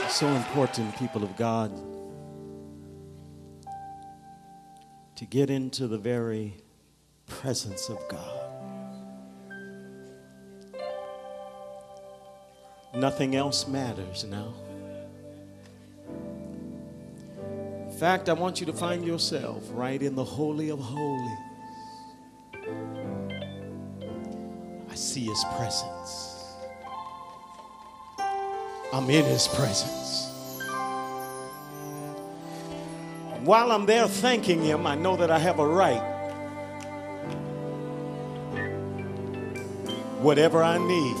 So important, people of God, to get into the very presence of God. Nothing else matters now. In fact, I want you to find yourself right in the Holy of Holies. I see His presence. I'm in His presence. While I'm there thanking Him, I know that I have a right. Whatever I need,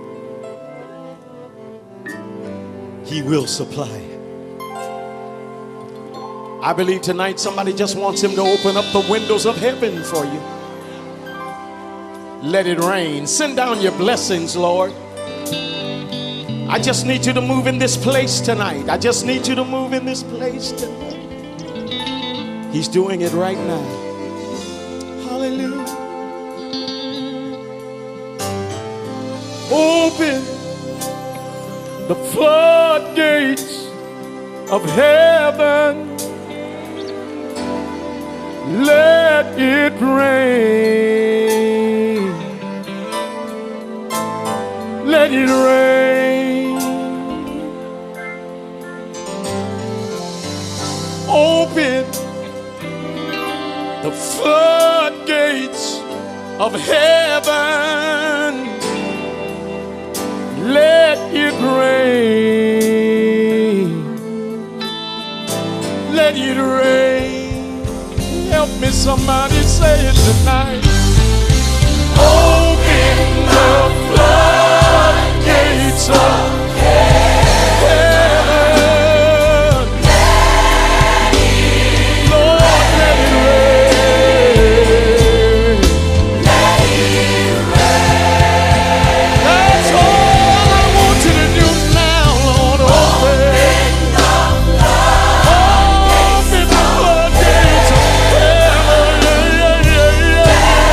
He will supply. I believe tonight somebody just wants Him to open up the windows of heaven for you. Let it rain. Send down your blessings, Lord. I just need you to move in this place tonight. I just need you to move in this place tonight. He's doing it right now. Hallelujah. Open the floodgates of heaven. Let it rain. Let it rain. Open the floodgates of heaven. Let it rain. Let it rain. Help me, somebody say it tonight. Open the floodgates of heaven. Lord, let it rain. Let it rain. That's all I want you to do now, Lord. Open the floodgates of heaven.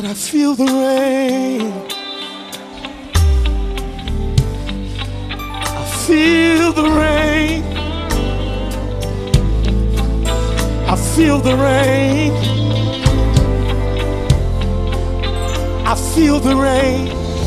I feel the rain. I feel the rain. I feel the rain. I feel the rain.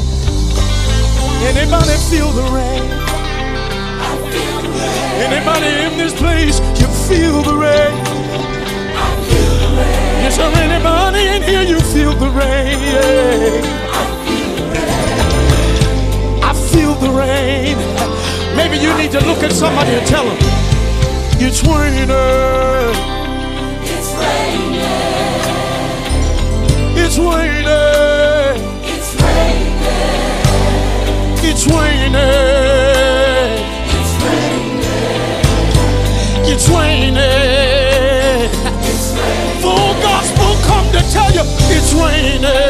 Anybody feel the rain? I feel the rain. Anybody in this place, you feel the rain? I feel the rain. Is there anybody in here, you feel the rain? Yeah. I feel the rain. I feel the rain. Maybe you need to look at somebody and tell them, it's raining. It's raining. It's raining. It's raining. It's raining. It's raining. It's raining. It's raining. Full gospel come to tell you it's raining.